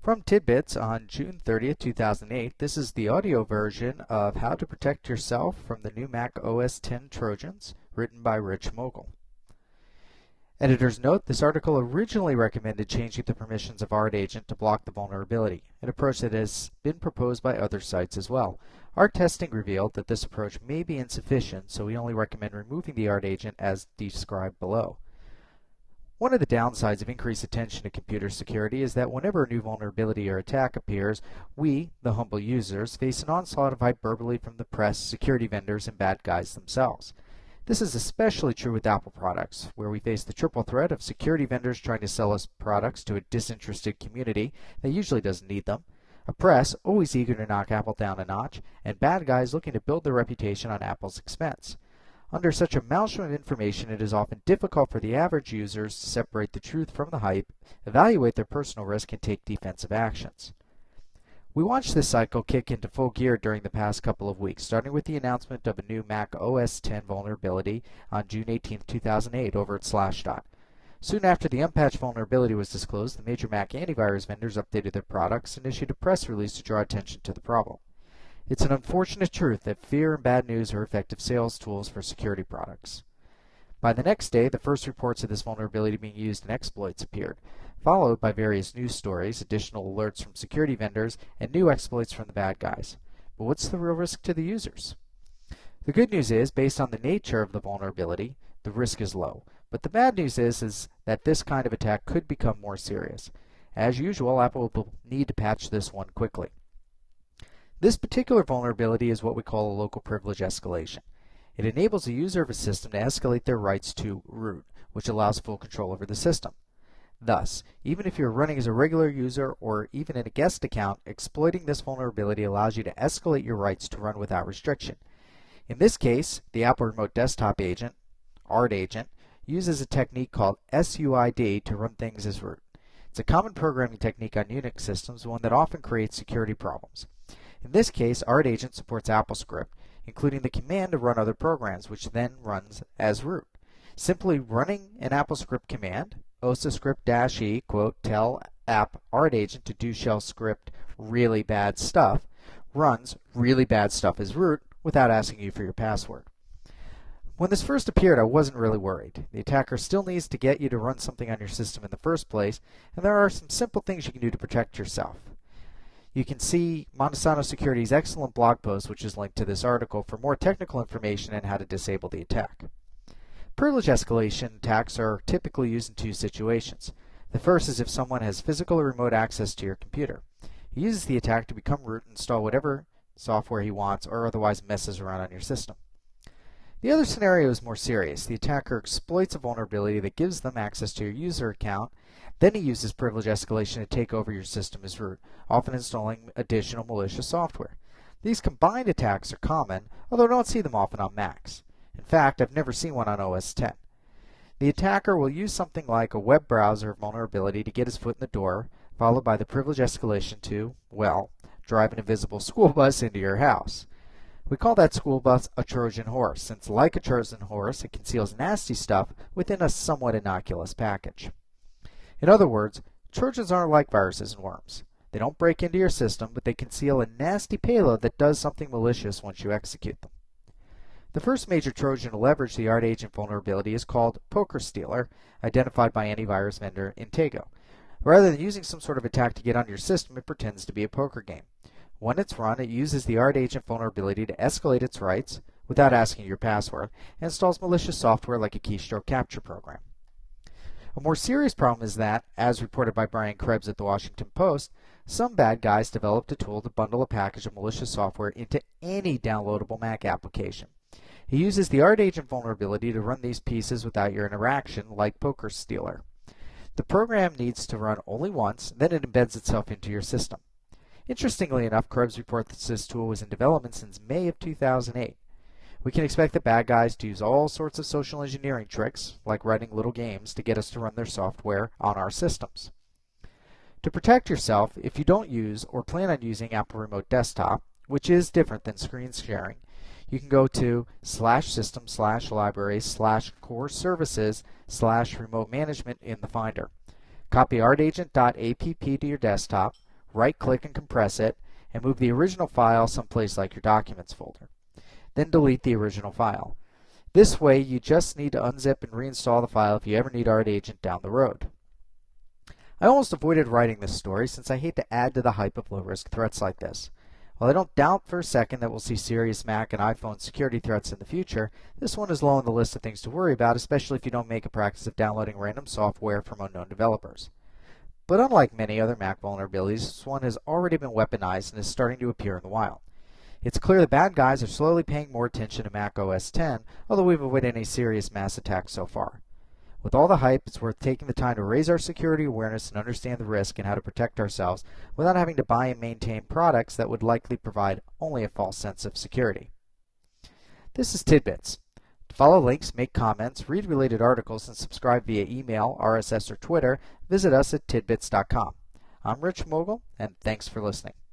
From Tidbits on June 30th, 2008, this is the audio version of How to Protect Yourself from the New Mac OS X Trojans, written by Rich Mogul. Editor's note, this article originally recommended changing the permissions of ArtAgent to block the vulnerability, an approach that has been proposed by other sites as well. Our testing revealed that this approach may be insufficient, so we only recommend removing the ArtAgent as described below. One of the downsides of increased attention to computer security is that whenever a new vulnerability or attack appears, we, the humble users, face an onslaught of hyperbole from the press, security vendors, and bad guys themselves. This is especially true with Apple products, where we face the triple threat of security vendors trying to sell us products to a disinterested community that usually doesn't need them, a press always eager to knock Apple down a notch, and bad guys looking to build their reputation on Apple's expense. Under such a maelstrom of information, it is often difficult for the average users to separate the truth from the hype, evaluate their personal risk, and take defensive actions. We watched this cycle kick into full gear during the past couple of weeks, starting with the announcement of a new Mac OS X vulnerability on June 18, 2008 over at Slashdot. Soon after the unpatched vulnerability was disclosed, the major Mac antivirus vendors updated their products and issued a press release to draw attention to the problem. It's an unfortunate truth that fear and bad news are effective sales tools for security products. By the next day, the first reports of this vulnerability being used in exploits appeared, followed by various news stories, additional alerts from security vendors, and new exploits from the bad guys. But what's the real risk to the users? The good news is, based on the nature of the vulnerability, the risk is low. But the bad news is that this kind of attack could become more serious. As usual, Apple will need to patch this one quickly. This particular vulnerability is what we call a local privilege escalation. It enables a user of a system to escalate their rights to root, which allows full control over the system. Thus, even if you're running as a regular user or even in a guest account, exploiting this vulnerability allows you to escalate your rights to run without restriction. In this case, the Apple Remote Desktop Agent, ArtAgent, uses a technique called SUID to run things as root. It's a common programming technique on Unix systems, one that often creates security problems. In this case, ArtAgent supports AppleScript, including the command to run other programs, which then runs as root. Simply running an AppleScript command, osascript-e, tell app ArtAgent to do shell script really bad stuff, runs really bad stuff as root without asking you for your password. When this first appeared, I wasn't really worried. The attacker still needs to get you to run something on your system in the first place, and there are some simple things you can do to protect yourself. You can see Montesano Security's excellent blog post, which is linked to this article, for more technical information on how to disable the attack. Privilege escalation attacks are typically used in two situations. The first is if someone has physical or remote access to your computer. He uses the attack to become root and install whatever software he wants or otherwise messes around on your system. The other scenario is more serious. The attacker exploits a vulnerability that gives them access to your user account. Then he uses privilege escalation to take over your system as root, often installing additional malicious software. These combined attacks are common, although I don't see them often on Macs. In fact, I've never seen one on OS X. The attacker will use something like a web browser vulnerability to get his foot in the door, followed by the privilege escalation to, well, drive an invisible school bus into your house. We call that school bus a Trojan horse, since like a Trojan horse, it conceals nasty stuff within a somewhat innocuous package. In other words, Trojans aren't like viruses and worms. They don't break into your system, but they conceal a nasty payload that does something malicious once you execute them. The first major Trojan to leverage the ArtAgent vulnerability is called PokerStealer, identified by antivirus vendor Intego. Rather than using some sort of attack to get on your system, it pretends to be a poker game. When it's run, it uses the ArtAgent vulnerability to escalate its rights without asking your password, and installs malicious software like a keystroke capture program. A more serious problem is that, as reported by Brian Krebs at the Washington Post, some bad guys developed a tool to bundle a package of malicious software into any downloadable Mac application. He uses the ArtAgent vulnerability to run these pieces without your interaction, like PokerStealer. The program needs to run only once, then it embeds itself into your system. Interestingly enough, Krebs reports that this tool was in development since May of 2008. We can expect the bad guys to use all sorts of social engineering tricks, like writing little games, to get us to run their software on our systems. To protect yourself, if you don't use or plan on using Apple Remote Desktop, which is different than screen sharing, you can go to /system/libraries/core services/remote management in the Finder. Copy artagent.app to your desktop, right-click and compress it, and move the original file someplace like your Documents folder. Then delete the original file. This way, you just need to unzip and reinstall the file if you ever need ArtAgent down the road. I almost avoided writing this story since I hate to add to the hype of low-risk threats like this. While I don't doubt for a second that we'll see serious Mac and iPhone security threats in the future, this one is low on the list of things to worry about, especially if you don't make a practice of downloading random software from unknown developers. But unlike many other Mac vulnerabilities, this one has already been weaponized and is starting to appear in the wild. It's clear the bad guys are slowly paying more attention to Mac OS X, although we've avoided any serious mass attacks so far. With all the hype, it's worth taking the time to raise our security awareness and understand the risk and how to protect ourselves without having to buy and maintain products that would likely provide only a false sense of security. This is Tidbits. To follow links, make comments, read related articles, and subscribe via email, RSS, or Twitter, visit us at tidbits.com. I'm Rich Mogul, and thanks for listening.